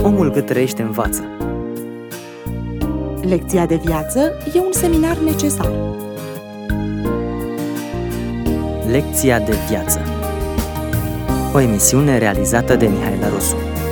Omul cât trăiește învață. Lecția de viață e un seminar necesar. Lecția de viață. O emisiune realizată de Mihaela Rusu.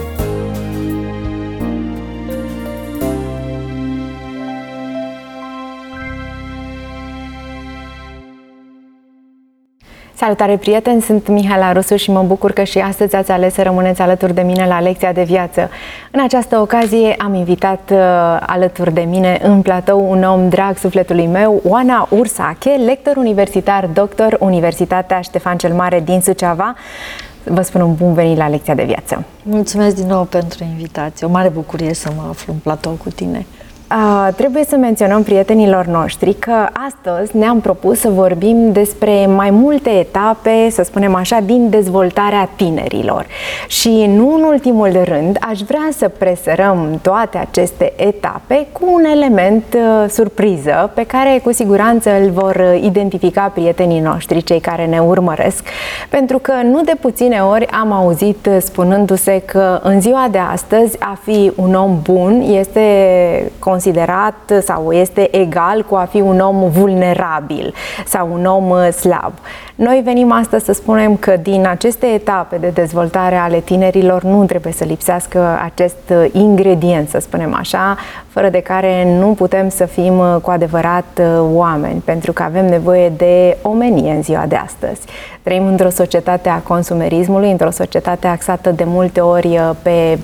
Salutare, prieteni! Sunt Mihaela Rusu și mă bucur că și astăzi ați ales să rămâneți alături de mine la Lecția de Viață. În această ocazie am invitat alături de mine în platou un om drag sufletului meu, Oana Ursache, lector universitar, doctor, Universitatea Ștefan cel Mare din Suceava. Vă spun un bun venit la Lecția de Viață. Mulțumesc din nou pentru invitație. O mare bucurie să mă aflu în platou cu tine. Trebuie să menționăm prietenilor noștri că astăzi ne-am propus să vorbim despre mai multe etape, să spunem așa, din dezvoltarea tinerilor. Și nu în ultimul rând, aș vrea să presărăm toate aceste etape cu un element surpriză pe care cu siguranță îl vor identifica prietenii noștri, cei care ne urmăresc, pentru că nu de puține ori am auzit spunându-se că în ziua de astăzi a fi un om bun este considerat sau este egal cu a fi un om vulnerabil sau un om slab. Noi venim astăzi să spunem că din aceste etape de dezvoltare ale tinerilor nu trebuie să lipsească acest ingredient, să spunem așa, fără de care nu putem să fim cu adevărat oameni, pentru că avem nevoie de omenie în ziua de astăzi. Trăim într-o societate a consumerismului, într-o societate axată de multe ori pe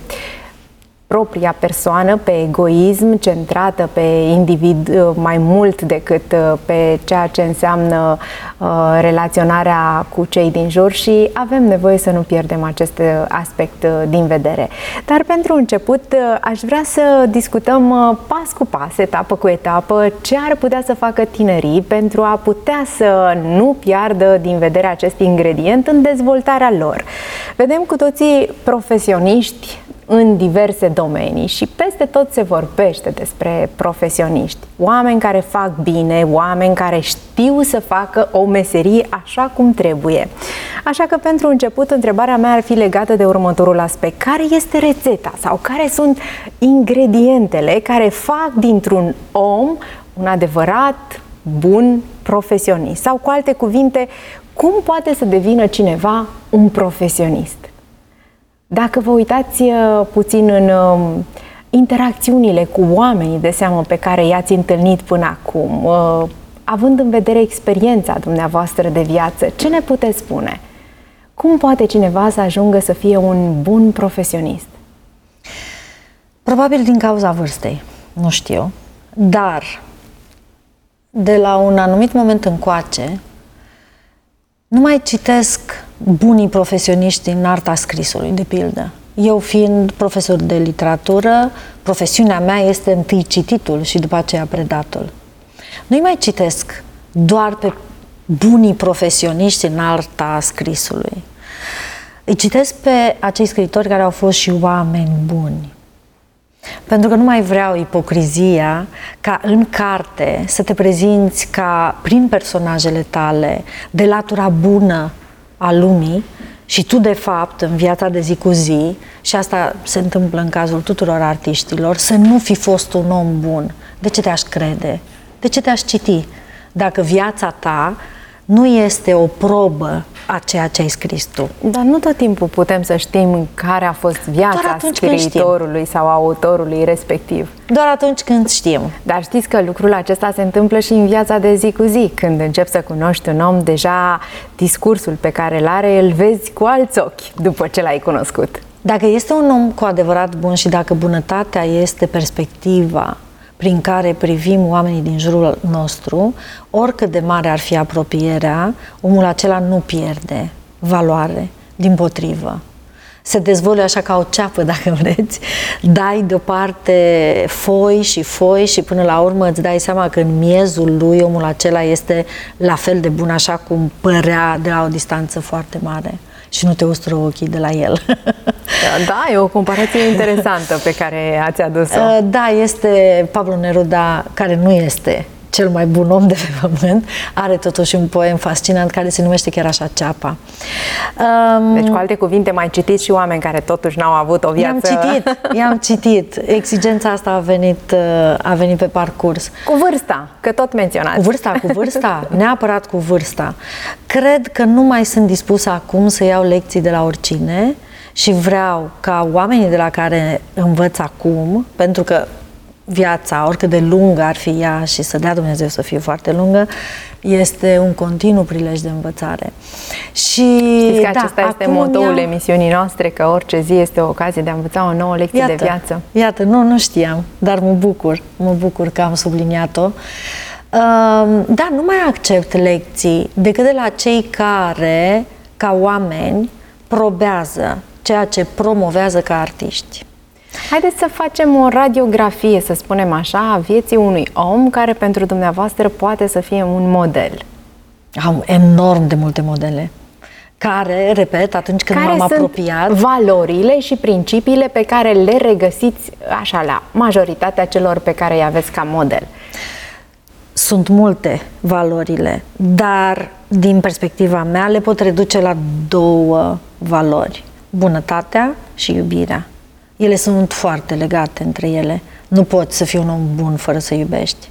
propria persoană, pe egoism, centrată pe individ mai mult decât pe ceea ce înseamnă relaționarea cu cei din jur și avem nevoie să nu pierdem acest aspect din vedere. Dar pentru început aș vrea să discutăm pas cu pas, etapă cu etapă, ce ar putea să facă tinerii pentru a putea să nu piardă din vedere acest ingredient în dezvoltarea lor. Vedem cu toții profesioniști în diverse domenii și peste tot se vorbește despre profesioniști. Oameni care fac bine, oameni care știu să facă o meserie așa cum trebuie. Așa că pentru început întrebarea mea ar fi legată de următorul aspect. Care este rețeta sau care sunt ingredientele care fac dintr-un om un adevărat bun profesionist? Sau cu alte cuvinte, cum poate să devină cineva un profesionist? Dacă vă uitați puțin în interacțiunile cu oamenii de seamă pe care i-ați întâlnit până acum, având în vedere experiența dumneavoastră de viață, ce ne puteți spune? Cum poate cineva să ajungă să fie un bun profesionist? Probabil din cauza vârstei, nu știu, dar de la un anumit moment încoace nu mai citesc bunii profesioniști în arta scrisului, de pildă. Eu fiind profesor de literatură, profesiunea mea este întâi cititul și după aceea predatul. Nu-i mai citesc doar pe bunii profesioniști în arta scrisului. Îi citesc pe acei scriitori care au fost și oameni buni. Pentru că nu mai vreau ipocrizia ca în carte să te prezinți ca, prin personajele tale, de latura bună a lumii și tu, de fapt, în viața de zi cu zi, și asta se întâmplă în cazul tuturor artiștilor, să nu fi fost un om bun. De ce te-aș crede? De ce te-aș citi? Dacă viața ta nu este o probă a ceea ce ai scris tu. Dar nu tot timpul putem să știm care a fost viața scriitorului sau autorului respectiv. Doar atunci când știm. Dar știți că lucrul acesta se întâmplă și în viața de zi cu zi. Când începi să cunoști un om, deja discursul pe care îl are, îl vezi cu alți ochi după ce l-ai cunoscut. Dacă este un om cu adevărat bun și dacă bunătatea este perspectiva prin care privim oamenii din jurul nostru, oricât de mare ar fi apropierea, omul acela nu pierde valoare, dimpotrivă. Se dezvăluie așa ca o ceapă, dacă vreți, dai deoparte foi și până la urmă îți dai seama că în miezul lui omul acela este la fel de bun așa cum părea de la o distanță foarte mare. Și nu te ustră ochii de la el. Da, e o comparație interesantă pe care ați adus-o. Da, este Pablo Neruda, care nu este cel mai bun om de pe pământ, are totuși un poem fascinant care se numește chiar așa, Ceapa. Deci, cu alte cuvinte, mai citiți și oameni care totuși n-au avut o viață... I-am citit. Exigența asta a venit pe parcurs. Cu vârsta, că tot menționați. Cu vârsta, neapărat cu vârsta. Cred că nu mai sunt dispusă acum să iau lecții de la oricine și vreau ca oamenii de la care învăț acum, pentru că viața, oricât de lungă ar fi ea și să dea Dumnezeu să fie foarte lungă, este un continuu prilej de învățare. Și știți că acesta este motoul emisiunii noastre, că orice zi este o ocazie de a învăța o nouă lecție de viață. Iată, nu știam, dar mă bucur că am subliniat-o. Da, nu mai accept lecții decât de la cei care, ca oameni, probează ceea ce promovează ca artiști. Haideți să facem o radiografie, să spunem așa, a vieții unui om care pentru dumneavoastră poate să fie un model. Am enorm de multe modele care, repet, atunci când m-am apropiat... valorile și principiile pe care le regăsiți așa la majoritatea celor pe care îi aveți ca model? Sunt multe valorile, dar din perspectiva mea le pot reduce la două valori: bunătatea și iubirea. Ele sunt foarte legate între ele. Nu poți să fii un om bun fără să iubești.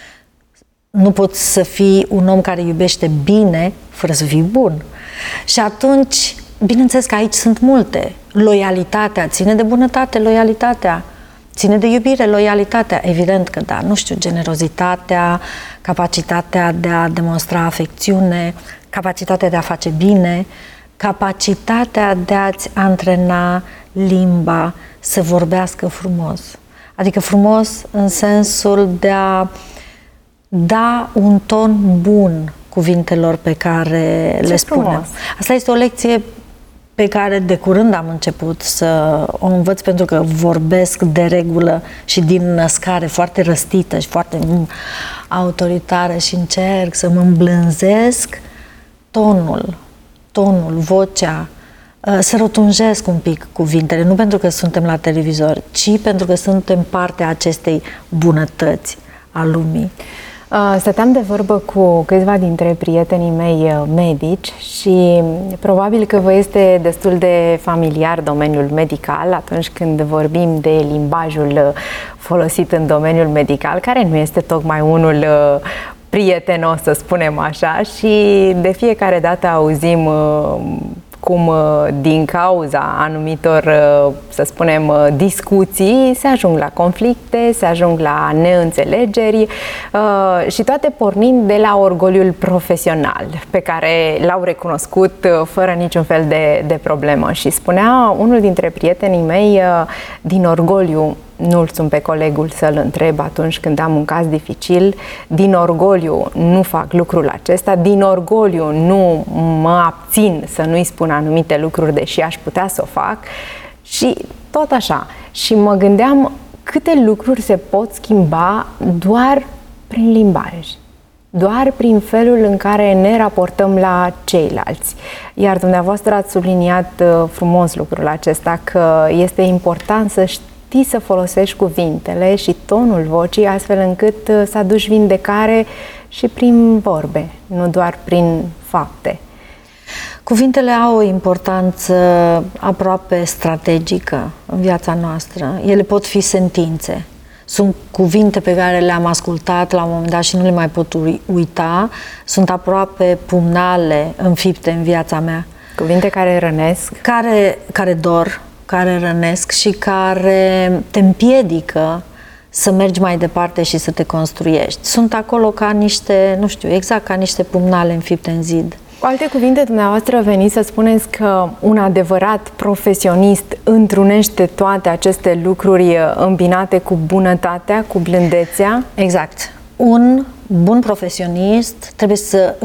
Nu poți să fii un om care iubește bine fără să fii bun. Și atunci, bineînțeles că aici sunt multe. Loialitatea ține de bunătate, loialitatea ține de iubire, loialitatea, evident că da, nu știu, generozitatea, capacitatea de a demonstra afecțiune, capacitatea de a face bine, capacitatea de a-ți antrena limba să vorbească frumos. Adică frumos în sensul de a da un ton bun cuvintelor pe care le spunem. Asta este o lecție pe care de curând am început să o învăț, pentru că vorbesc de regulă și din născare foarte răstită și foarte autoritară și încerc să mă îmblânzesc tonul, vocea, să rotunjesc un pic cuvintele, nu pentru că suntem la televizor, ci pentru că suntem partea acestei bunătăți a lumii. Stăteam de vorbă cu câțiva dintre prietenii mei medici și probabil că vă este destul de familiar domeniul medical atunci când vorbim de limbajul folosit în domeniul medical, care nu este tocmai unul prietenos, să spunem așa, și de fiecare dată auzim cum din cauza anumitor, să spunem, discuții se ajung la conflicte, se ajung la neînțelegeri și toate pornind de la orgoliul profesional pe care l-au recunoscut fără niciun fel de problemă. Și spunea unul dintre prietenii mei, din orgoliu nu-l sun pe colegul să-l întreb atunci când am un caz dificil, din orgoliu nu fac lucrul acesta, din orgoliu nu mă abțin să nu-i spun anumite lucruri, deși aș putea să o fac, și tot așa. Și mă gândeam câte lucruri se pot schimba doar prin limbaj, doar prin felul în care ne raportăm la ceilalți. Iar dumneavoastră ați subliniat frumos lucrul acesta, că este important să știi să folosești cuvintele și tonul vocii astfel încât să aduci vindecare și prin vorbe, nu doar prin fapte. Cuvintele au o importanță aproape strategică în viața noastră. Ele pot fi sentințe. Sunt cuvinte pe care le-am ascultat la un moment dat și nu le mai pot uita. Sunt aproape pumnale, înfipte în viața mea. Cuvinte care rănesc. Care dor, care rănesc și care te împiedică să mergi mai departe și să te construiești. Sunt acolo ca niște, nu știu, exact ca niște pumnale înfipte în zid. Cu alte cuvinte, dumneavoastră veniți să spuneți că un adevărat profesionist întrunește toate aceste lucruri îmbinate cu bunătatea, cu blândețea? Exact. Un bun profesionist trebuie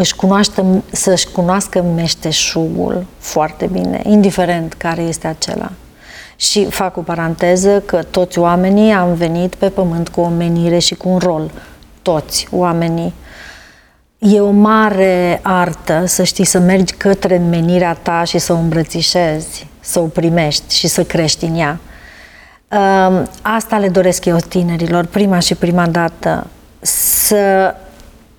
să-și cunoască meșteșugul foarte bine, indiferent care este acela. Și fac o paranteză că toți oamenii am venit pe pământ cu o menire și cu un rol. Toți oamenii. E o mare artă să știi să mergi către menirea ta și să o îmbrățișezi, să o primești și să crești în ea. Asta le doresc eu tinerilor, prima dată, să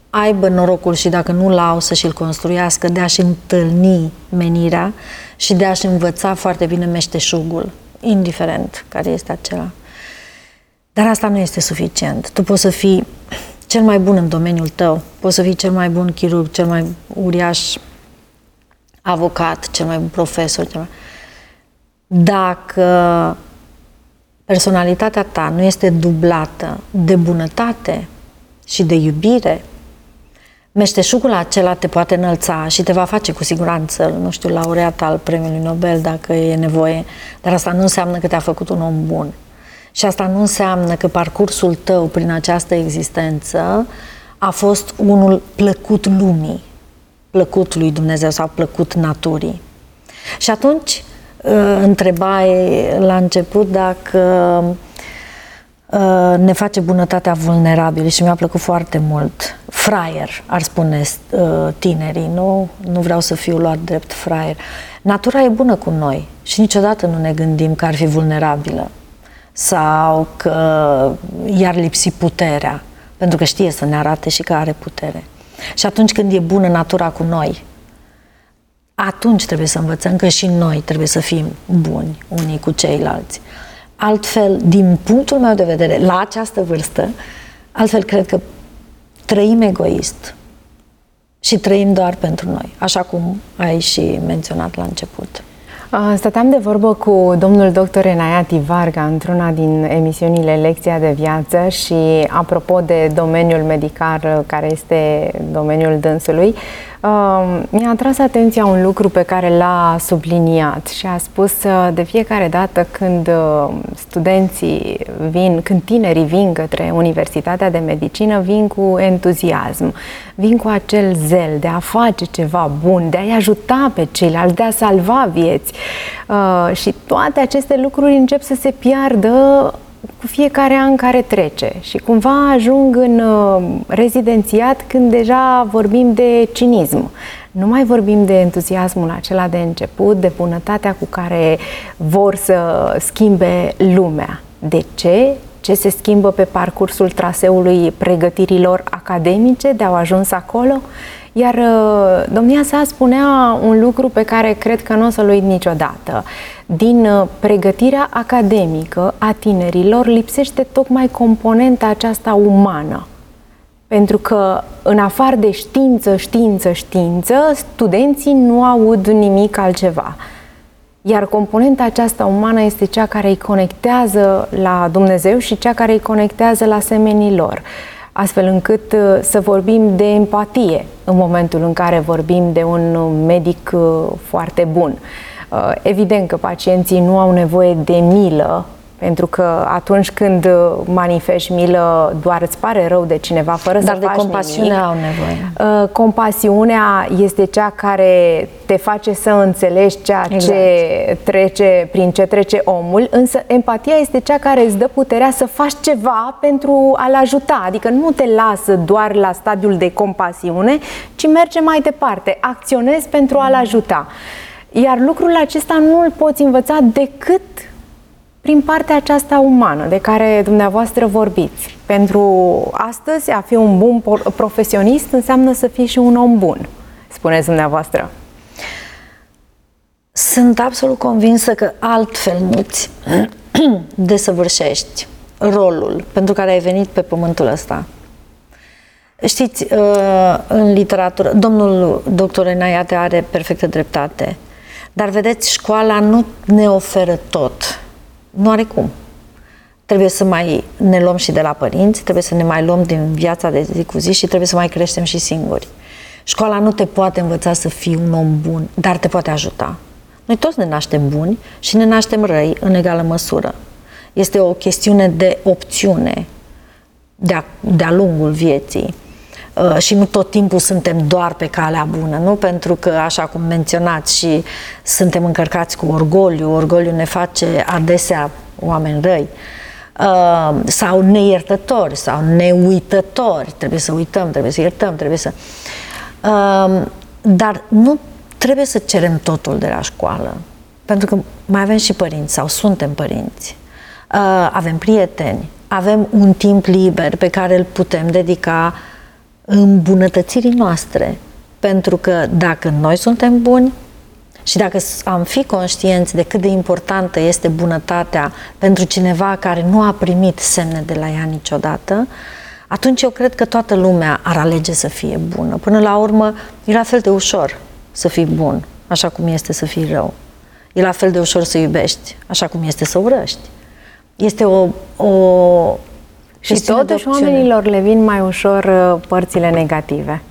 aibă norocul și dacă nu l-au să și-l construiască, de a-și întâlni menirea și de a-și învăța foarte bine meșteșugul, indiferent care este acela. Dar asta nu este suficient. Tu poți să fii cel mai bun în domeniul tău, poți să fii cel mai bun chirurg, cel mai uriaș avocat, cel mai bun profesor, dacă personalitatea ta nu este dublată de bunătate și de iubire, meșteșugul acela te poate înălța și te va face cu siguranță, nu știu, laureat al premiului Nobel dacă e nevoie, dar asta nu înseamnă că te-a făcut un om bun. Și asta nu înseamnă că parcursul tău prin această existență a fost unul plăcut lumii, plăcut lui Dumnezeu sau plăcut naturii. Și atunci întrebai la început dacă ne face bunătatea vulnerabilă și mi-a plăcut foarte mult. Fraier, ar spune tinerii, nu vreau să fiu luat drept fraier. Natura e bună cu noi și niciodată nu ne gândim că ar fi vulnerabilă sau că i-ar lipsi puterea, pentru că știe să ne arate și că are putere. Și atunci când e bună natura cu noi, atunci trebuie să învățăm că și noi trebuie să fim buni unii cu ceilalți. Altfel, din punctul meu de vedere, la această vârstă, altfel cred că trăim egoist și trăim doar pentru noi, așa cum ai și menționat la început. Stăteam de vorbă cu domnul doctor Enaiati Varga într-una din emisiunile Lecția de Viață și apropo de domeniul medical, care este domeniul dânsului, mi-a atras atenția un lucru pe care l-a subliniat și a spus de fiecare dată când studenții vin, când tinerii vin către Universitatea de Medicină, vin cu entuziasm, vin cu acel zel de a face ceva bun, de a-i ajuta pe ceilalți, de a salva vieți. Și toate aceste lucruri încep să se piardă cu fiecare an care trece și cumva ajung în rezidențiat când deja vorbim de cinism. Nu mai vorbim de entuziasmul acela de început, de bunătatea cu care vor să schimbe lumea. De ce? Ce se schimbă pe parcursul traseului pregătirilor academice de a ajuns acolo? Iar domnia sa spunea un lucru pe care cred că nu o să-l uit niciodată. Din pregătirea academică a tinerilor lipsește tocmai componenta aceasta umană. Pentru că în afară de știință, studenții nu aud nimic altceva. Iar componenta aceasta umană este cea care îi conectează la Dumnezeu și cea care îi conectează la semenii lor. Astfel încât să vorbim de empatie în momentul în care vorbim de un medic foarte bun. Evident că pacienții nu au nevoie de milă, pentru că atunci când manifesti milă, doar îți pare rău de cineva fără să faci nimic. Dar de compasiune au nevoie. Compasiunea este cea care te face să înțelegi prin ce trece omul, însă empatia este cea care îți dă puterea să faci ceva pentru a-l ajuta. Adică nu te lasă doar la stadiul de compasiune, ci merge mai departe, acționezi pentru a-l ajuta. Iar lucrul acesta nu îl poți învăța decât prin partea aceasta umană de care dumneavoastră vorbiți. Pentru astăzi, a fi un bun profesionist înseamnă să fii și un om bun, spuneți dumneavoastră. Sunt absolut convinsă că altfel nu-ți desăvârșești rolul pentru care ai venit pe pământul ăsta. Știți, în literatură, domnul doctor Enaiati are perfectă dreptate, dar vedeți, școala nu ne oferă tot. Nu are cum. Trebuie să mai ne luăm și de la părinți, trebuie să ne mai luăm din viața de zi cu zi și trebuie să mai creștem și singuri. Școala nu te poate învăța să fii un om bun, dar te poate ajuta. Noi toți ne naștem buni și ne naștem răi în egală măsură. Este o chestiune de opțiune de-a lungul vieții. Și nu tot timpul suntem doar pe calea bună, nu? Pentru că, așa cum menționați, și suntem încărcați cu orgoliu, orgoliu ne face adesea oameni răi, sau neiertători, sau neuitători, trebuie să uităm, trebuie să iertăm, trebuie să... Dar nu trebuie să cerem totul de la școală, pentru că mai avem și părinți, sau suntem părinți, avem prieteni, avem un timp liber pe care îl putem dedica îmbunătățirii noastre. Pentru că dacă noi suntem buni și dacă am fi conștienți de cât de importantă este bunătatea pentru cineva care nu a primit semne de la ea niciodată, atunci eu cred că toată lumea ar alege să fie bună. Până la urmă, e la fel de ușor să fii bun, așa cum este să fii rău. E la fel de ușor să iubești, așa cum este să urăști. Este și totuși oamenilor le vin mai ușor părțile negative.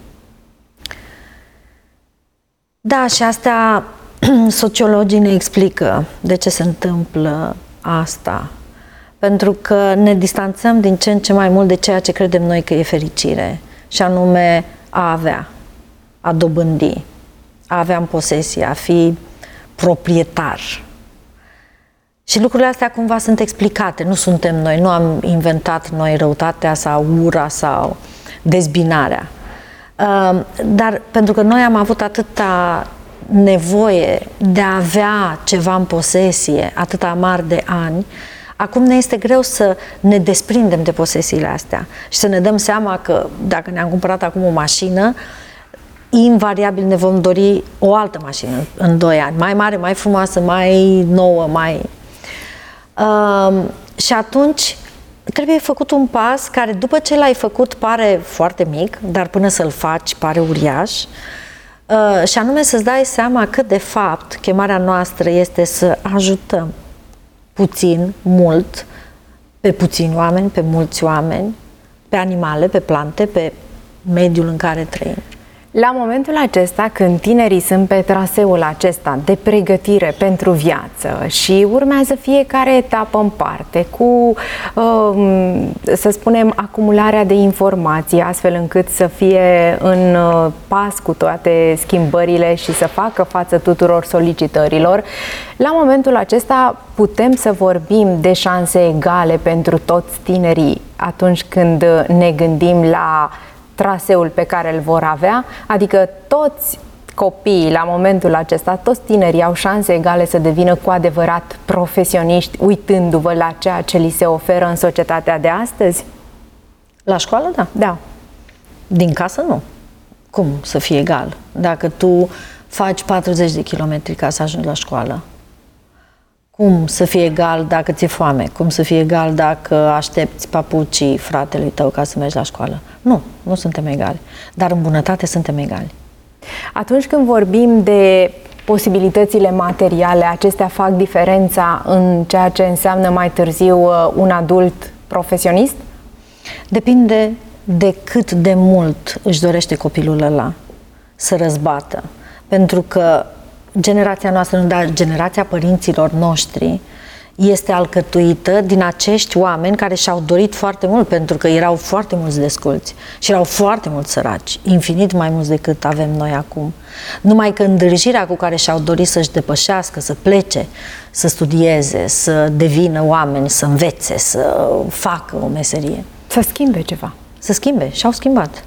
Da, și asta sociologii ne explică de ce se întâmplă asta. Pentru că ne distanțăm din ce în ce mai mult de ceea ce credem noi că e fericire. Și anume a avea, a dobândi, a avea în posesie, a fi proprietar. Și lucrurile astea cumva sunt explicate, nu suntem noi, nu am inventat noi răutatea sau ura sau dezbinarea. Dar pentru că noi am avut atâta nevoie de a avea ceva în posesie, atâta mari de ani, acum ne este greu să ne desprindem de posesiile astea și să ne dăm seama că dacă ne-am cumpărat acum o mașină, invariabil ne vom dori o altă mașină în 2 ani, mai mare, mai frumoasă, mai nouă, mai... și atunci trebuie făcut un pas care după ce l-ai făcut pare foarte mic, dar până să-l faci pare uriaș, și anume să-ți dai seama că de fapt chemarea noastră este să ajutăm puțin, mult, pe puțini oameni, pe mulți oameni, pe animale, pe plante, pe mediul în care trăim. La momentul acesta, când tinerii sunt pe traseul acesta de pregătire pentru viață și urmează fiecare etapă în parte cu, să spunem, acumularea de informații, astfel încât să fie în pas cu toate schimbările și să facă față tuturor solicitărilor, la momentul acesta putem să vorbim de șanse egale pentru toți tinerii atunci când ne gândim la traseul pe care îl vor avea, adică toți copiii la momentul acesta, toți tinerii au șanse egale să devină cu adevărat profesioniști, uitându-vă la ceea ce li se oferă în societatea de astăzi? La școală, da. Da. Din casă, nu. Cum să fie egal? Dacă tu faci 40 de kilometri ca să ajungi la școală, cum să fie egal dacă ți-e foame? Cum să fie egal dacă aștepți papucii fratelui tău ca să mergi la școală? Nu, nu suntem egali. Dar în bunătate suntem egali. Atunci când vorbim de posibilitățile materiale, acestea fac diferența în ceea ce înseamnă mai târziu un adult profesionist? Depinde de cât de mult își dorește copilul ăla să răzbată. Pentru că generația noastră, dar generația părinților noștri este alcătuită din acești oameni care și-au dorit foarte mult, pentru că erau foarte mulți desculți și erau foarte mulți săraci, infinit mai mulți decât avem noi acum. Numai că îndrăjirea cu care și-au dorit să-și depășească, să plece, să studieze, să devină oameni, să învețe, să facă o meserie. Să schimbe ceva. Să schimbe și au schimbat.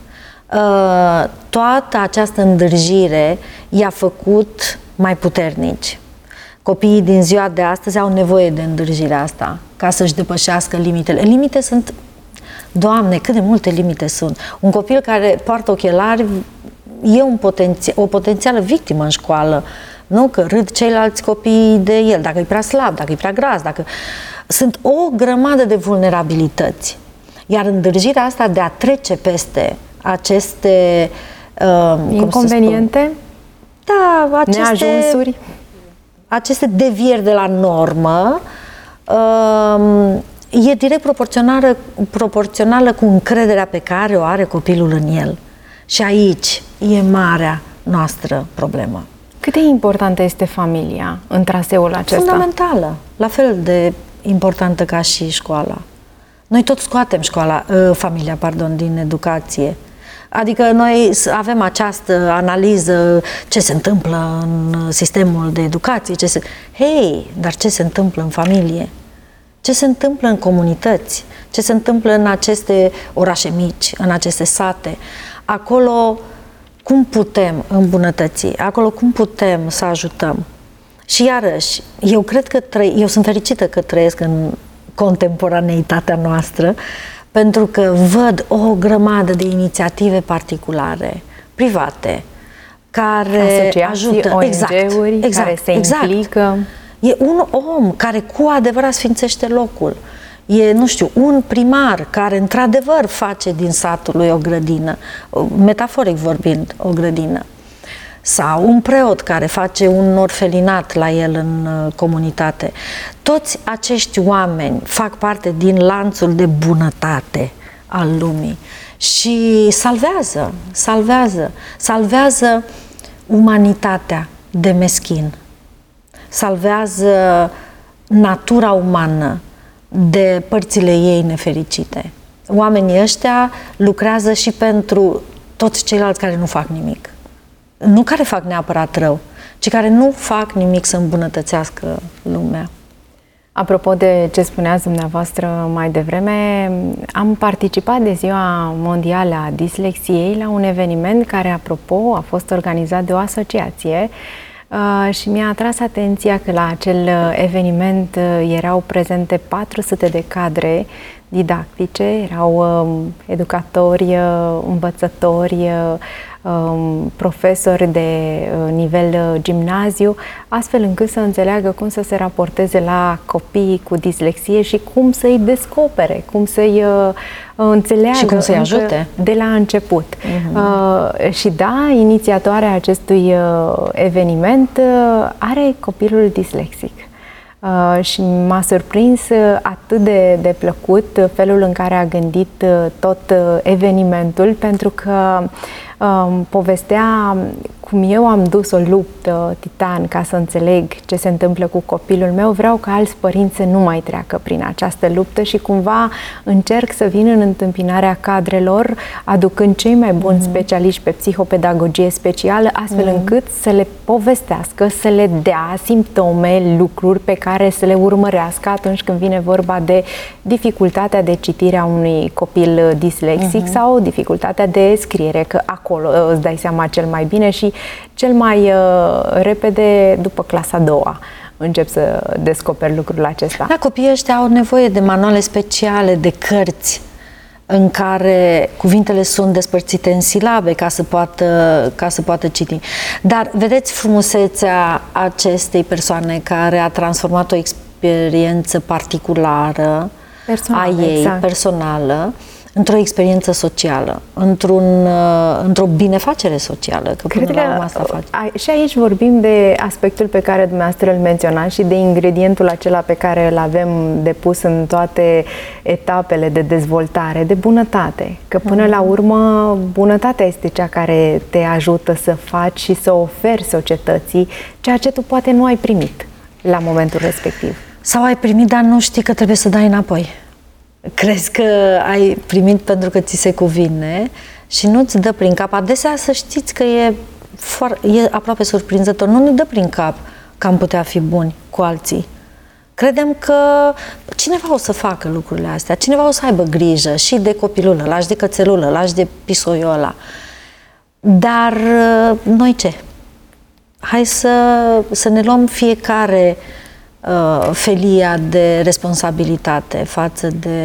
Toată această îndrăjire i-a făcut mai puternici. Copiii din ziua de astăzi au nevoie de îndrăjirea asta ca să-și depășească limitele. Limite sunt, Doamne, cât de multe limite sunt. Un copil care poartă ochelari e o potențială victimă în școală. Nu? Că râd ceilalți copii de el, dacă e prea slab, dacă e prea gras, dacă... Sunt o grămadă de vulnerabilități. Iar îndrăjirea asta de a trece peste aceste inconveniente, neajunsuri, aceste devieri de la normă, e direct proporțională cu încrederea pe care o are copilul în el. Și aici e marea noastră problemă. Cât de importantă este familia în traseul acesta? Fundamentală, la fel de importantă ca și școala. Noi tot scoatem familia din educație. Adică noi avem această analiză ce se întâmplă în sistemul de educație, dar ce se întâmplă în familie? Ce se întâmplă în comunități? Ce se întâmplă în aceste orașe mici, în aceste sate? Acolo cum putem îmbunătăți? Acolo cum putem să ajutăm? Și iarăși, eu sunt fericită că trăiesc în contemporaneitatea noastră, Pentru că văd o grămadă de inițiative particulare, private, care asociații, ajută, ONG-uri care se implică. E un om care cu adevărat sfințește locul. E, nu știu, un primar care într-adevăr face din satul lui o grădină, metaforic vorbind, o grădină. Sau un preot care face un orfelinat la el în comunitate. Toți acești oameni fac parte din lanțul de bunătate al lumii și salvează umanitatea de meschin, salvează natura umană de părțile ei nefericite. Oamenii ăștia lucrează și pentru toți ceilalți care nu fac nimic. Nu care fac neapărat rău, ci care nu fac nimic să îmbunătățească lumea. Apropo de ce spuneați dumneavoastră mai devreme, am participat de Ziua Mondială a Dislexiei la un eveniment care, apropo, a fost organizat de o asociație și mi-a atras atenția că la acel eveniment erau prezente 400 de cadre didactice, erau educatori, învățători, profesori de nivel gimnaziu, astfel încât să înțeleagă cum să se raporteze la copiii cu dislexie și cum să-i descopere, cum să-i înțeleagă și cum să-i ajute de la început. Și da, inițiatoarea acestui eveniment are copilul dislexic. Și m-a surprins atât de plăcut felul în care a gândit tot evenimentul, pentru că povestea cum eu am dus o luptă titan ca să înțeleg ce se întâmplă cu copilul meu. Vreau ca alți părinți să nu mai treacă prin această luptă și cumva încerc să vin în întâmpinarea cadrelor, aducând cei mai buni specialiști pe psihopedagogie specială, astfel încât să le povestească, să le dea simptome, lucruri pe care să le urmărească atunci când vine vorba de dificultatea de citire a unui copil dislexic sau dificultatea de scriere, că acolo îți dai seama cel mai bine și cel mai repede după clasa a doua încep să descoperi lucrul acesta. Da, copiii ăștia au nevoie de manuale speciale, de cărți în care cuvintele sunt despărțite în silabe ca să poată citi. Dar vedeți frumusețea acestei persoane care a transformat o experiență particulară a ei, personală, într-o experiență socială, într-o binefacere socială, că până la urmă asta face. Și aici vorbim de aspectul pe care dumneavoastră îl menționați și de ingredientul acela pe care îl avem depus în toate etapele de dezvoltare, de bunătate. Că până la urmă, bunătatea este cea care te ajută să faci și să oferi societății ceea ce tu poate nu ai primit la momentul respectiv. Sau ai primit, dar nu știi că trebuie să dai înapoi. Crezi că ai primit pentru că ți se cuvine și nu-ți dă prin cap. Adesea să știți că e aproape surprinzător. Nu ne dă prin cap că am putea fi buni cu alții. Credem că cineva o să facă lucrurile astea, cineva o să aibă grijă și de copilul ăla, și de cățelul ăla, și de pisoiul ăla. Dar noi ce? Hai să ne luăm fiecare felia de responsabilitate față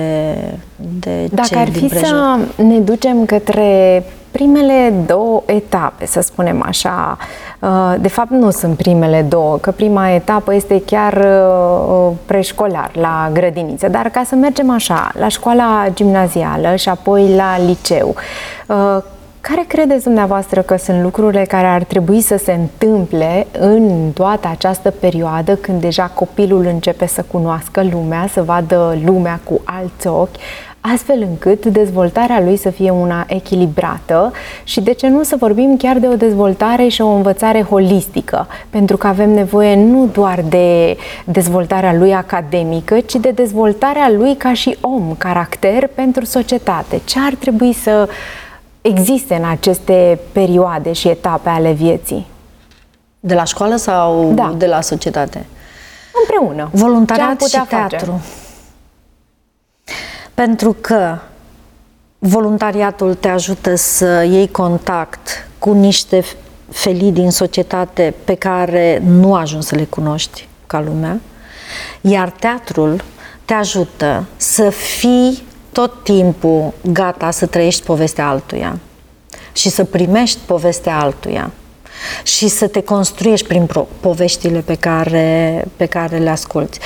de dacă ar fi să ne ducem către primele două etape, să spunem așa, de fapt nu sunt primele două, că prima etapă este chiar preșcolar, la grădiniță, dar ca să mergem așa, la școala gimnazială și apoi la liceu, care credeți dumneavoastră că sunt lucrurile care ar trebui să se întâmple în toată această perioadă când deja copilul începe să cunoască lumea, să vadă lumea cu alți ochi, astfel încât dezvoltarea lui să fie una echilibrată și de ce nu să vorbim chiar de o dezvoltare și o învățare holistică, pentru că avem nevoie nu doar de dezvoltarea lui academică, ci de dezvoltarea lui ca și om, caracter pentru societate. Ce ar trebui să existe în aceste perioade și etape ale vieții? De la școală sau de la societate? Împreună. Voluntariat și teatru. Pentru că voluntariatul te ajută să iei contact cu niște felii din societate pe care nu ajungi să le cunoști ca lumea, iar teatrul te ajută să fii tot timpul gata să trăiești povestea altuia și să primești povestea altuia și să te construiești prin poveștile pe care le asculți.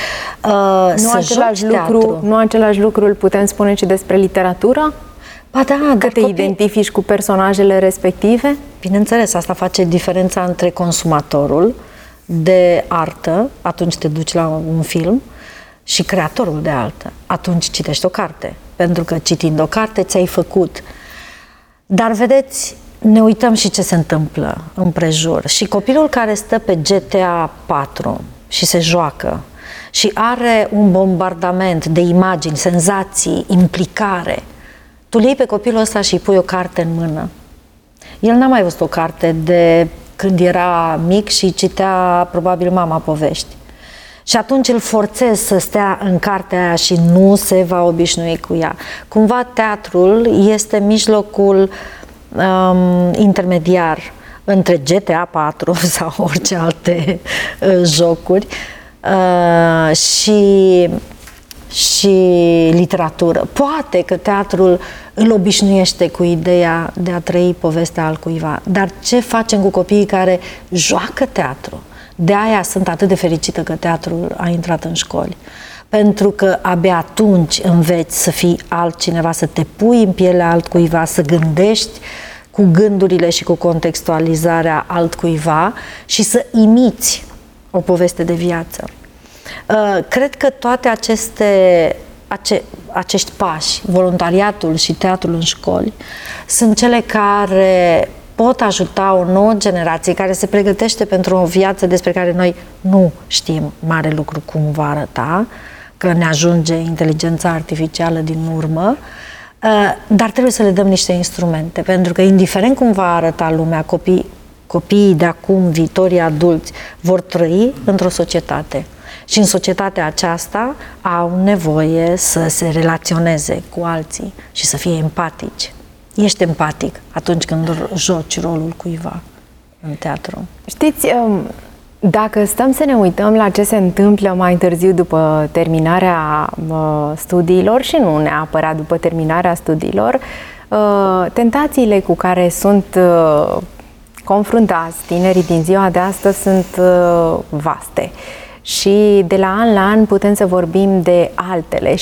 Nu același lucru îl putem spune și despre literatură? Ba da, că te identifici cu personajele respective? Bineînțeles, asta face diferența între consumatorul de artă, atunci te duci la un film, și creatorul de artă, atunci citești o carte. Pentru că citind o carte ți-ai făcut. Dar vedeți, ne uităm și ce se întâmplă împrejur. Și copilul care stă pe GTA 4 și se joacă și are un bombardament de imagini, senzații, implicare, tu îl iei pe copilul ăsta și îi pui o carte în mână. El n-a mai văzut o carte de când era mic și citea probabil mama povești. Și atunci îl forțez să stea în cartea aia și nu se va obișnui cu ea. Cumva teatrul este mijlocul intermediar între GTA 4 sau orice alte jocuri și literatură. Poate că teatrul îl obișnuiește cu ideea de a trăi povestea altcuiva, dar ce facem cu copiii care joacă teatru? De aia sunt atât de fericită că teatrul a intrat în școli. Pentru că abia atunci înveți să fii altcineva, să te pui în pielea altcuiva, să gândești cu gândurile și cu contextualizarea altcuiva și să imiți o poveste de viață. Cred că toate acești pași, voluntariatul și teatrul în școli, sunt cele care pot ajuta o nouă generație care se pregătește pentru o viață despre care noi nu știm mare lucru cum va arăta, că ne ajunge inteligența artificială din urmă, dar trebuie să le dăm niște instrumente, pentru că indiferent cum va arăta lumea, copiii de acum, viitorii adulți, vor trăi într-o societate. Și în societatea aceasta au nevoie să se relaționeze cu alții și să fie empatici. Ești empatic atunci când joci rolul cuiva în teatru. Știți, dacă stăm să ne uităm la ce se întâmplă mai târziu după terminarea studiilor și nu neapărat după terminarea studiilor, tentațiile cu care sunt confruntați tinerii din ziua de astăzi sunt vaste. Și de la an putem să vorbim de altele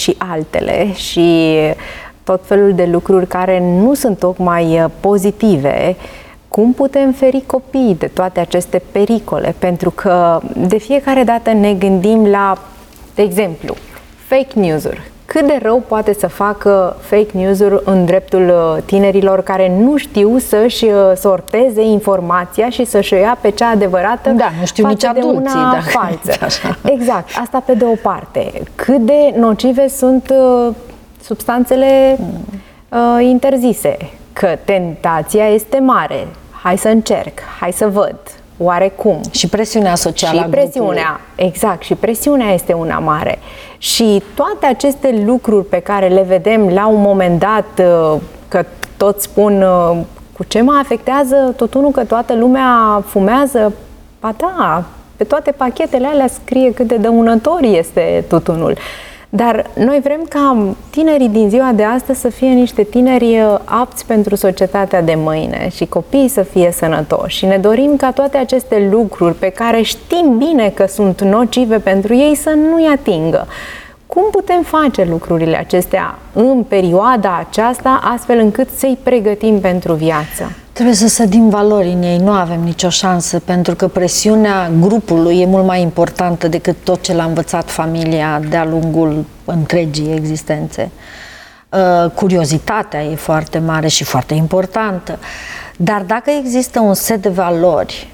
și tot felul de lucruri care nu sunt tocmai pozitive. Cum putem feri copiii de toate aceste pericole? Pentru că de fiecare dată ne gândim la, de exemplu, fake news-uri. Cât de rău poate să facă fake news-uri în dreptul tinerilor care nu știu să-și sorteze informația și să-și o ia pe cea adevărată, da, nu știu nici adulții, de una falsă. Exact, asta pe de o parte. Cât de nocive sunt substanțele interzise, că tentația este mare. Hai să încerc, hai să văd, oarecum. Și presiunea socială. Și presiunea, exact, și presiunea este una mare. Și toate aceste lucruri pe care le vedem la un moment dat, că toți spun cu ce mă afectează tutunul, că toată lumea fumează, ba da, pe toate pachetele alea scrie cât de dăunător este tutunul. Dar noi vrem ca tinerii din ziua de astăzi să fie niște tineri apți pentru societatea de mâine și copiii să fie sănătoși. Și ne dorim ca toate aceste lucruri pe care știm bine că sunt nocive pentru ei să nu-i atingă. Cum putem face lucrurile acestea în perioada aceasta astfel încât să-i pregătim pentru viață? Trebuie să sădim valori în ei, nu avem nicio șansă, pentru că presiunea grupului e mult mai importantă decât tot ce l-a învățat familia de-a lungul întregii existențe. Curiozitatea e foarte mare și foarte importantă, dar dacă există un set de valori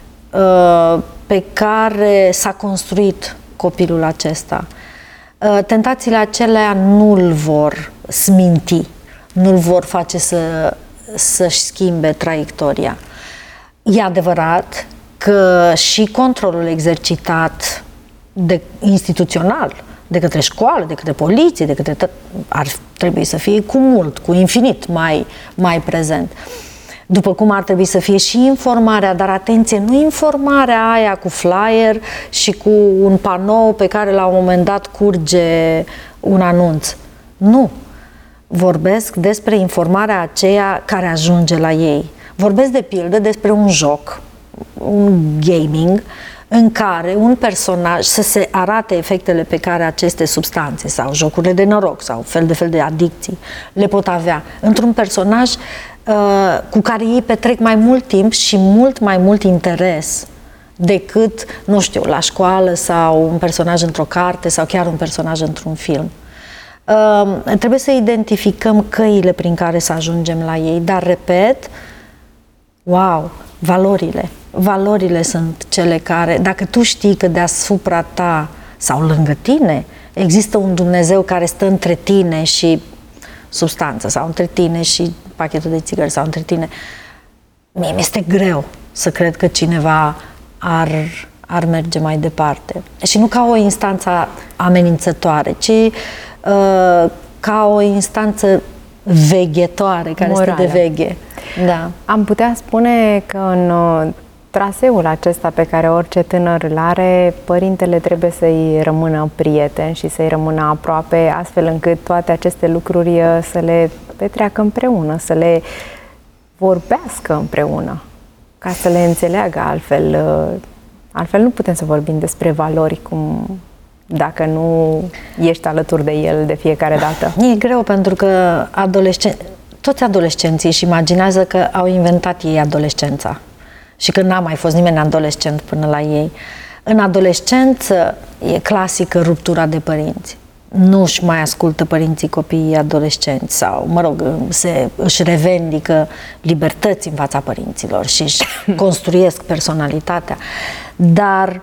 pe care s-a construit copilul acesta, tentațiile acelea nu-l vor sminti, nu-l vor face să-și schimbe traiectoria. E adevărat că și controlul exercitat instituțional, de către școală, de către poliție, ar trebui să fie cu infinit mai prezent. După cum ar trebui să fie și informarea, dar atenție, nu informarea aia cu flyer și cu un panou pe care la un moment dat curge un anunț. Nu. Vorbesc despre informarea aceea care ajunge la ei. Vorbesc de pildă despre un joc, un gaming, în care un personaj să se arate efectele pe care aceste substanțe sau jocurile de noroc sau fel de adicții le pot avea într-un personaj cu care ei petrec mai mult timp și mult mai mult interes decât, nu știu, la școală sau un personaj într-o carte sau chiar un personaj într-un film. Trebuie să identificăm căile prin care să ajungem la ei, dar, repet, wow, valorile sunt cele care, dacă tu știi că deasupra ta sau lângă tine există un Dumnezeu care stă între tine și substanță sau între tine și pachetul de țigări sau între tine, mie mi-este greu să cred că cineva ar merge mai departe. Și nu ca o instanță amenințătoare, ci ca o instanță veghetoare, care morală. Este de veghe. Da. Am putea spune că în traseul acesta pe care orice tânăr îl are, părintele trebuie să-i rămână prieten și să-i rămână aproape, astfel încât toate aceste lucruri să le petreacă împreună, să le vorbească împreună, ca să le înțeleagă altfel. Altfel nu putem să vorbim despre valori dacă nu ești alături de el de fiecare dată. E greu pentru că toți adolescenții își imaginează că au inventat ei adolescența și că n-a mai fost nimeni adolescent până la ei. În adolescență e clasică ruptura de părinți. Nu își mai ascultă părinții copiii adolescenți sau, mă rog, își revendică libertăți în fața părinților și își construiesc personalitatea. Dar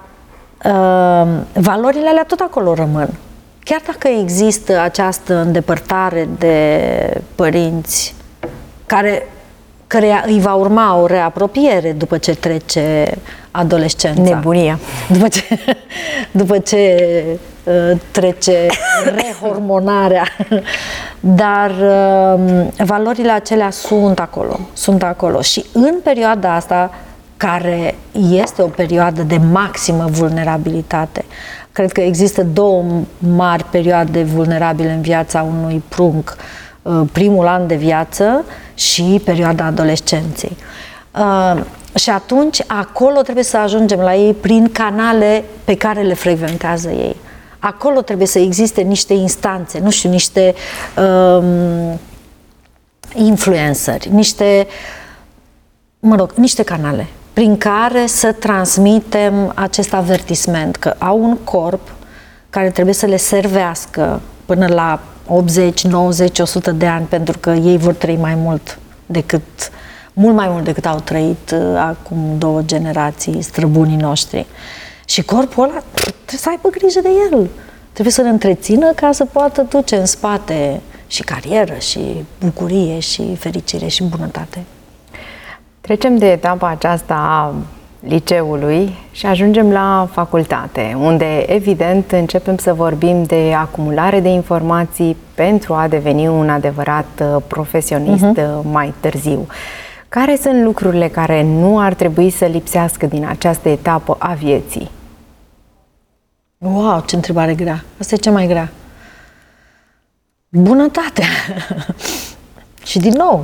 valorile alea tot acolo rămân. Chiar dacă există această îndepărtare de părinți căreia îi va urma o reapropiere după ce trece adolescența. Nebunia. După ce trece rehormonarea. Dar valorile acelea sunt acolo. Și în perioada asta, care este o perioadă de maximă vulnerabilitate, cred că există două mari perioade vulnerabile în viața unui prunc. Primul an de viață și perioada adolescenței. Și atunci, acolo trebuie să ajungem la ei prin canale pe care le frecventează ei. Acolo trebuie să existe niște instanțe, nu știu, niște influenceri, niște canale prin care să transmitem acest avertisment că au un corp care trebuie să le servească până la 80, 90, 100 de ani, pentru că ei vor trăi mult mai mult decât au trăit acum 2 generații străbunii noștri. Și corpul ăla trebuie să aibă grijă de el. Trebuie să-l întrețină ca să poată duce în spate și carieră, și bucurie, și fericire, și bunătate. Trecem de etapa aceasta a liceului și ajungem la facultate, unde, evident, începem să vorbim de acumulare de informații pentru a deveni un adevărat profesionist mai târziu. Care sunt lucrurile care nu ar trebui să lipsească din această etapă a vieții? Wow, ce întrebare grea! Asta e cea mai grea. Bunătatea! Și din nou,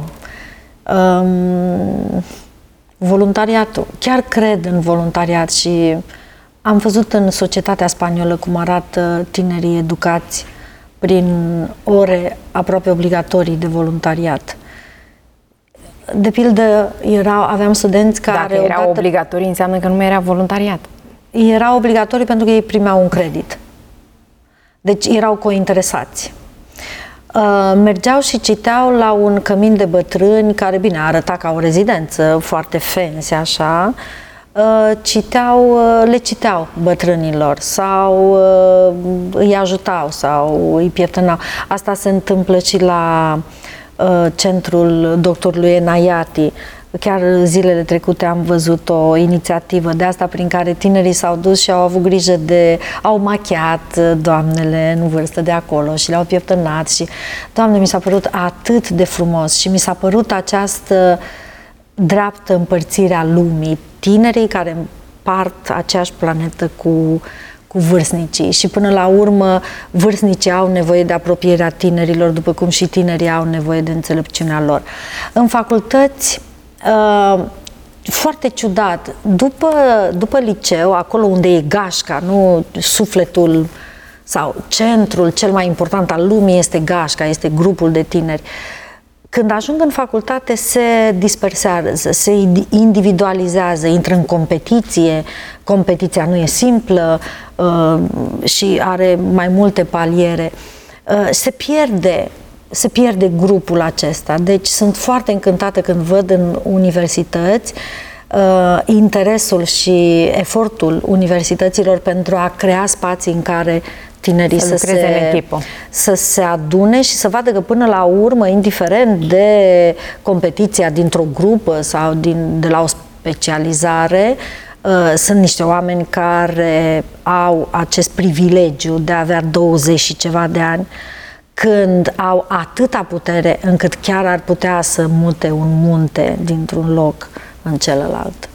voluntariatul. Chiar cred în voluntariat și am văzut în societatea spaniolă cum arată tinerii educați prin ore aproape obligatorii de voluntariat. De pildă, aveam studenți care... Dacă erau obligatorii, înseamnă că nu mai era voluntariat. Era obligatorii pentru că ei primeau un credit. Deci erau cointeresați. Mergeau și citeau la un cămin de bătrâni care, bine, arăta ca o rezidență foarte fancy, așa. Le citeau bătrânilor sau îi ajutau sau îi pieptănau. Asta se întâmplă și la centrul doctorului Enayati. Chiar zilele trecute am văzut o inițiativă de asta prin care tinerii s-au dus și au avut grijă au machiat doamnele în vârstă de acolo și le-au pieptănat și, Doamne, mi s-a părut atât de frumos și mi s-a părut această dreaptă împărțire a lumii, tinerii care împart aceeași planetă cu vârstnicii și până la urmă vârstnicii au nevoie de apropierea tinerilor, după cum și tinerii au nevoie de înțelepciunea lor. În facultăți, foarte ciudat, după liceu, acolo unde e gașca, nu sufletul sau centrul cel mai important al lumii este gașca, este grupul de tineri. Când ajung în facultate se dispersează, se individualizează, intră în competiție, competiția nu e simplă și are mai multe paliere. Se pierde grupul acesta. Deci sunt foarte încântată când văd în universități interesul și efortul universităților pentru a crea spații în care tinerii să se adune și să vadă că până la urmă, indiferent de competiția dintr-o grupă sau de la o specializare, sunt niște oameni care au acest privilegiu de a avea 20 și ceva de ani, când au atâta putere încât chiar ar putea să mute un munte dintr-un loc în celălalt.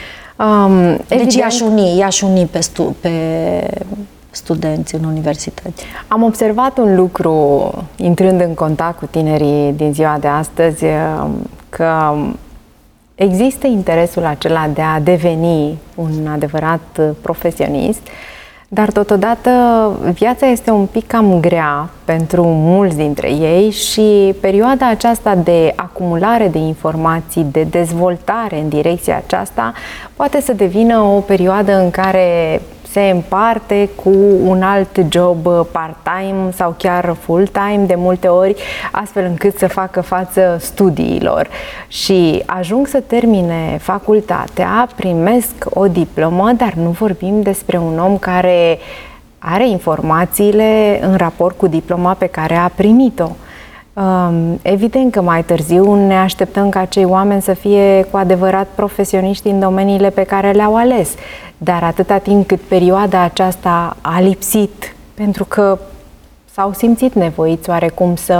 Deci i-aș uni pe studenți în universități. Am observat un lucru, intrând în contact cu tinerii din ziua de astăzi, că există interesul acela de a deveni un adevărat profesionist, dar totodată viața este un pic cam grea pentru mulți dintre ei și perioada aceasta de acumulare de informații, de dezvoltare în direcția aceasta, poate să devină o perioadă în care se împarte cu un alt job part-time sau chiar full-time de multe ori, astfel încât să facă față studiilor. Și ajung să termine facultatea, primesc o diplomă, dar nu vorbim despre un om care are informațiile în raport cu diploma pe care a primit-o. Evident că mai târziu ne așteptăm ca acei oameni să fie cu adevărat profesioniști în domeniile pe care le-au ales, dar atâta timp cât perioada aceasta a lipsit, pentru că s-au simțit nevoiți oarecum să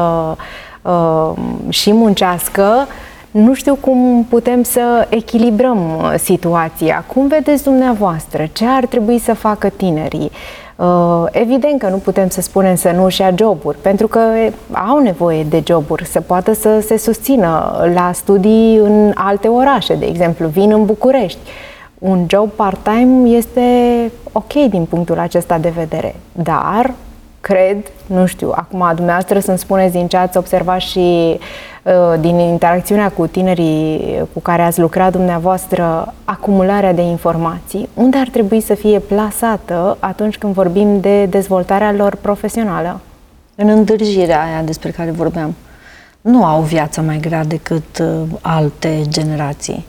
și muncească, nu știu cum putem să echilibrăm situația. Cum vedeți dumneavoastră? Ce ar trebui să facă tinerii? Evident că nu putem să spunem să nu și ia joburi, pentru că au nevoie de joburi, să poată să se susțină la studii în alte orașe, de exemplu, vin în București. Un job part-time este ok din punctul acesta de vedere, dar cred, nu știu, acum dumneavoastră să-mi spuneți din ce ați observat și din interacțiunea cu tinerii cu care ați lucrat dumneavoastră, acumularea de informații, unde ar trebui să fie plasată atunci când vorbim de dezvoltarea lor profesională? În îndârjirea aia despre care vorbeam. Nu au viața mai grea decât alte generații,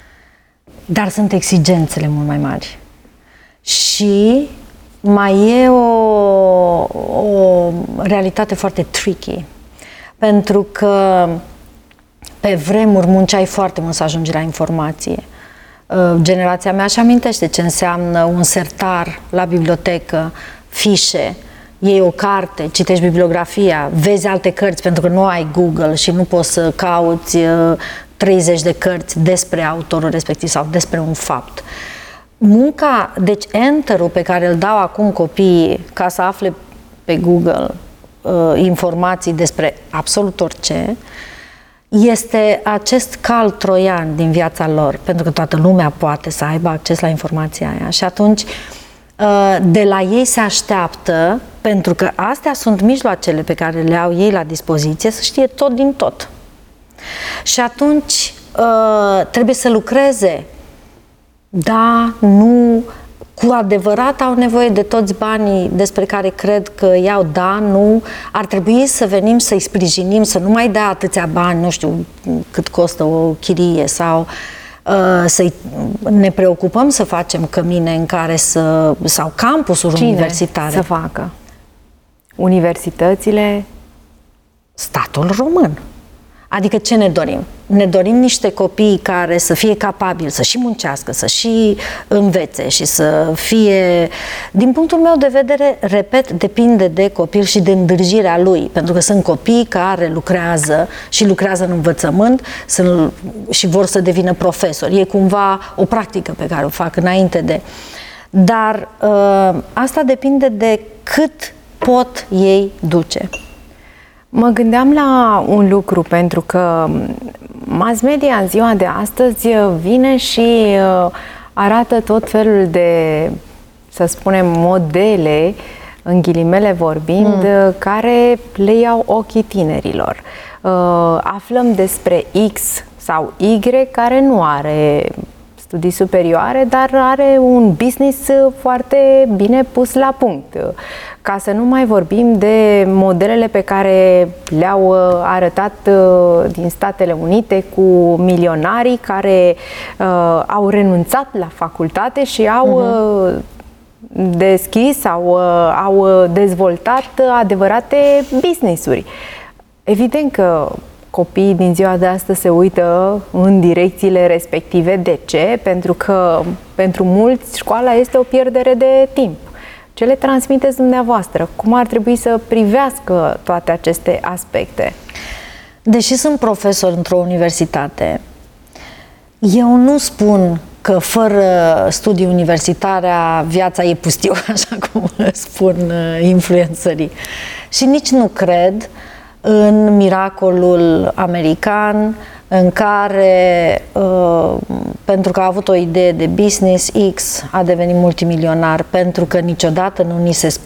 dar sunt exigențele mult mai mari. Și mai e o realitate foarte tricky, pentru că pe vremuri munceai foarte mult să ajungi la informație. Generația mea își amintește ce înseamnă un sertar la bibliotecă, fișe, iei o carte, citești bibliografia, vezi alte cărți pentru că nu ai Google și nu poți să cauți 30 de cărți despre autorul respectiv sau despre un fapt. Munca, deci enter-ul pe care îl dau acum copiii ca să afle pe Google informații despre absolut orice, este acest cal troian din viața lor, pentru că toată lumea poate să aibă acces la informația aia și atunci de la ei se așteaptă, pentru că astea sunt mijloacele pe care le au ei la dispoziție, să știe tot din tot. Și atunci trebuie să lucreze. Da, nu, cu adevărat au nevoie de toți banii despre care cred că iau, da, nu, ar trebui să venim să-i sprijinim, să nu mai dea atâția bani, nu știu cât costă o chirie sau să ne preocupăm să facem cămine în care sau campusuri universitare. Să facă? Universitățile? Statul român. Adică ce ne dorim? Ne dorim niște copii care să fie capabili să și muncească, să și învețe și să fie... Din punctul meu de vedere, repet, depinde de copil și de îndrăjirea lui, pentru că sunt copii care lucrează și lucrează în învățământ și vor să devină profesori. E cumva o practică pe care o fac înainte de... Dar asta depinde de cât pot ei duce. Mă gândeam la un lucru, pentru că mass media în ziua de astăzi vine și arată tot felul de, să spunem, modele, în ghilimele vorbind, care le iau ochii tinerilor. Aflăm despre X sau Y care nu are studii superioare, dar are un business foarte bine pus la punct. Ca să nu mai vorbim de modelele pe care le-au arătat din Statele Unite cu milionarii care au renunțat la facultate și au deschis sau au dezvoltat adevărate business-uri. Evident că copiii din ziua de astăzi se uită în direcțiile respective. De ce? Pentru că pentru mulți școala este o pierdere de timp. Ce le transmiteți dumneavoastră? Cum ar trebui să privească toate aceste aspecte? Deși sunt profesor într-o universitate, eu nu spun că fără studii universitare viața e pustiu, așa cum spun influencerii. Și nici nu cred în miracolul american în care, pentru că a avut o idee de business, X a devenit multimilionar, pentru că niciodată nu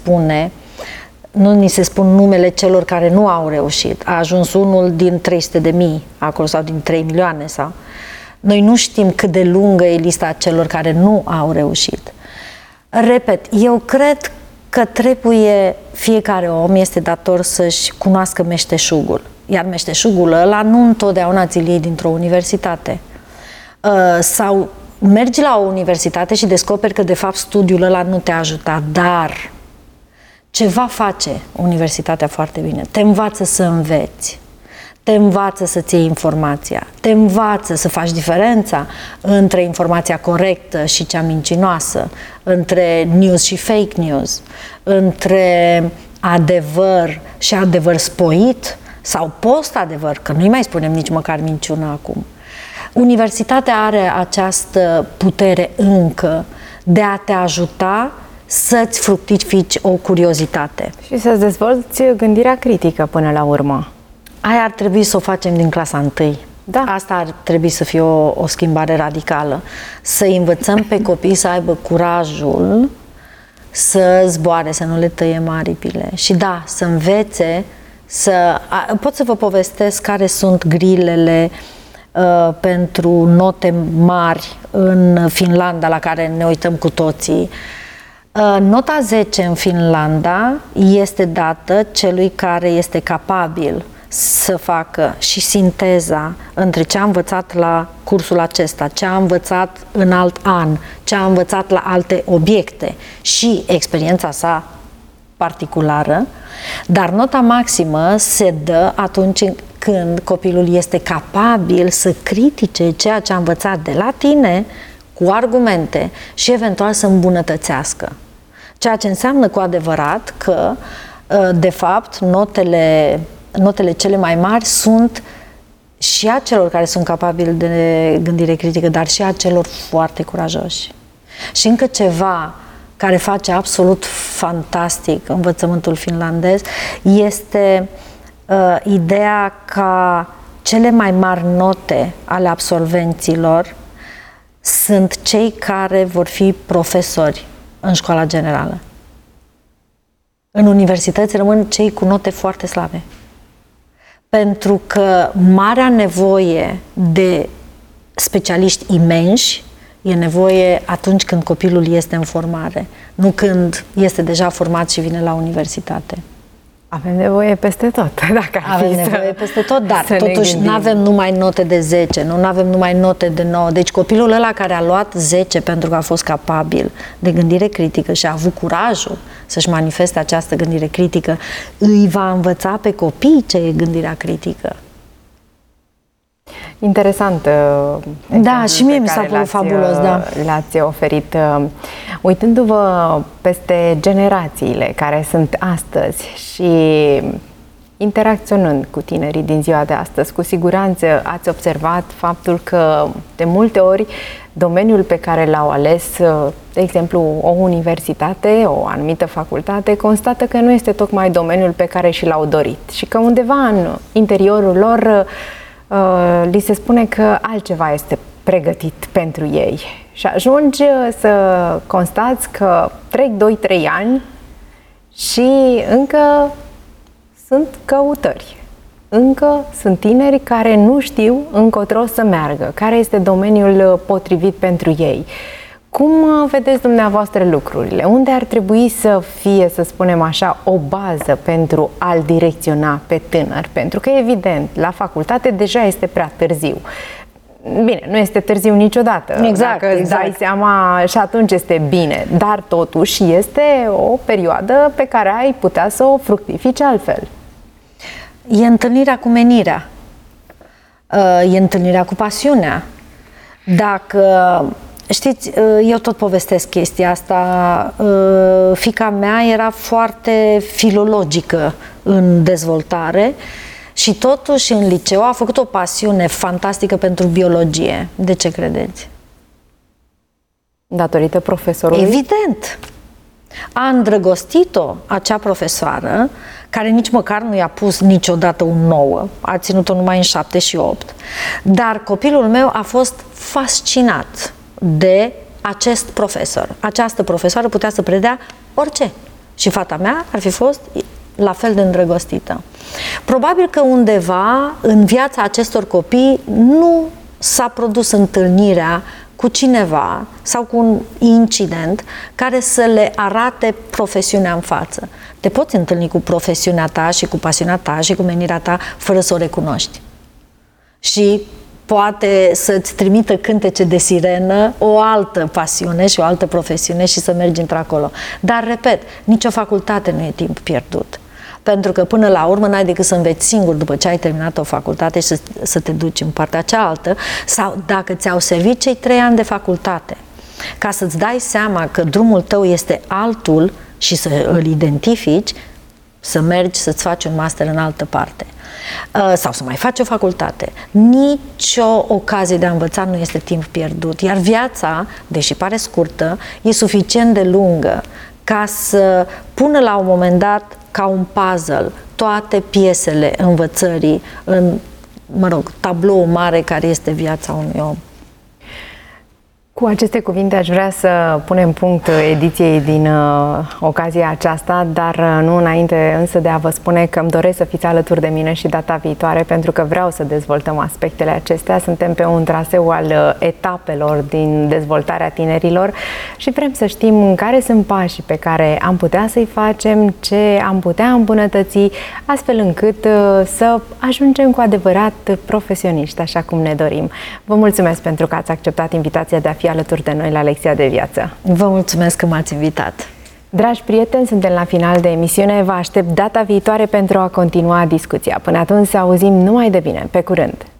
ni se spun numele celor care nu au reușit. A ajuns unul din 300.000 acolo sau din 3 milioane sau... Noi nu știm cât de lungă e lista celor care nu au reușit. Repet, eu cred că trebuie, fiecare om este dator să-și cunoască meșteșugul. Iar meșteșugul ăla nu întotdeauna ți-l iei dintr-o universitate. Sau mergi la o universitate și descoperi că de fapt studiul ăla nu te-a ajutat, dar ceva face universitatea foarte bine. Te învață să înveți, te învață să-ți iei informația, te învață să faci diferența între informația corectă și cea mincinoasă, între news și fake news, între adevăr și adevăr spoit sau post-adevăr, că nu-i mai spunem nici măcar minciună acum. Universitatea are această putere încă de a te ajuta să-ți fructifici o curiozitate. Și să-ți dezvolți gândirea critică până la urmă. Aia ar trebui să o facem din clasa 1. Da. Asta ar trebui să fie o schimbare radicală. Să învățăm pe copii să aibă curajul să zboare, să nu le tăiem aripile. Și da, să învețe, pot să vă povestesc care sunt grilele pentru note mari în Finlanda, la care ne uităm cu toții. Nota 10 în Finlanda este dată celui care este capabil să facă și sinteza între ce a învățat la cursul acesta, ce a învățat în alt an, ce a învățat la alte obiecte și experiența sa particulară, dar nota maximă se dă atunci când copilul este capabil să critique ceea ce a învățat de la tine cu argumente și eventual să îmbunătățească. Ceea ce înseamnă cu adevărat că, de fapt, notele cele mai mari sunt și a celor care sunt capabili de gândire critică, dar și a celor foarte curajoși. Și încă ceva care face absolut fantastic învățământul finlandez este ideea ca cele mai mari note ale absolvenților sunt cei care vor fi profesori în școala generală. În universități rămân cei cu note foarte slabe. Pentru că marea nevoie de specialiști imensi e nevoie atunci când copilul este în formare, nu când este deja format și vine la universitate. Avem nevoie peste tot, dacă avem nevoie peste tot, dar totuși nu avem numai note de 10, nu avem numai note de 9. Deci copilul ăla care a luat 10 pentru că a fost capabil de gândire critică și a avut curajul să-și manifeste această gândire critică, îi va învăța pe copii ce e gândirea critică. Interesant. Da, și mie mi s-a părut fabulos, da. L-ați oferit. Uitându-vă peste generațiile care sunt astăzi și interacționând cu tinerii din ziua de astăzi, cu siguranță ați observat faptul că de multe ori domeniul pe care l-au ales, de exemplu, o universitate, o anumită facultate, constată că nu este tocmai domeniul pe care și l-au dorit și că undeva în interiorul lor li se spune că altceva este pregătit pentru ei. Și ajungi să constați că trec 2-3 ani și încă sunt căutări. Încă sunt tineri care nu știu încotro să meargă, care este domeniul potrivit pentru ei. Cum vedeți dumneavoastră lucrurile? Unde ar trebui să fie, să spunem așa, o bază pentru a-l direcționa pe tânăr? Pentru că, evident, la facultate deja este prea târziu. Bine, nu este târziu niciodată, exact, dacă îți dai seama, și atunci este bine, dar totuși este o perioadă pe care ai putea să o fructifici altfel. E întâlnirea cu menirea, e întâlnirea cu pasiunea. Dacă, știți, eu tot povestesc chestia asta, fiica mea era foarte filologică în dezvoltare și totuși în liceu a făcut o pasiune fantastică pentru biologie. De ce credeți? Datorită profesorului? Evident! A îndrăgostit-o acea profesoară, care nici măcar nu i-a pus niciodată un 9, a ținut-o numai în 7 și 8, dar copilul meu a fost fascinat de acest profesor. Această profesoară putea să predea orice și fata mea ar fi fost la fel de îndrăgostită. Probabil că undeva în viața acestor copii nu s-a produs întâlnirea cu cineva sau cu un incident care să le arate profesiunea în față. Te poți întâlni cu profesiunea ta și cu pasiunea ta și cu menirea ta fără să o recunoști. Și poate să-ți trimită cântece de sirenă o altă pasiune și o altă profesiune și să mergi într-acolo. Dar, repet, nicio facultate nu e timp pierdut. Pentru că până la urmă n-ai decât să înveți singur după ce ai terminat o facultate și să te duci în partea cealaltă, sau dacă ți-au servit cei 3 ani de facultate, ca să-ți dai seama că drumul tău este altul și să îl identifici, să mergi să-ți faci un master în altă parte. Sau să mai faci o facultate. Nicio ocazie de a învăța nu este timp pierdut, iar viața, deși pare scurtă, e suficient de lungă ca să pună la un moment dat ca un puzzle toate piesele învățării în, tablou mare care este viața unui om. Cu aceste cuvinte aș vrea să punem punct ediției din ocazia aceasta, dar nu înainte însă de a vă spune că îmi doresc să fiți alături de mine și data viitoare, pentru că vreau să dezvoltăm aspectele acestea. Suntem pe un traseu al etapelor din dezvoltarea tinerilor și vrem să știm care sunt pașii pe care am putea să-i facem, ce am putea îmbunătăți, astfel încât să ajungem cu adevărat profesioniști, așa cum ne dorim. Vă mulțumesc pentru că ați acceptat invitația de a fi alături de noi la Lecția de Viață. Vă mulțumesc că m-ați invitat. Dragi prieteni, suntem la final de emisiune. Vă aștept data viitoare pentru a continua discuția. Până atunci, să auzim numai de bine. Pe curând!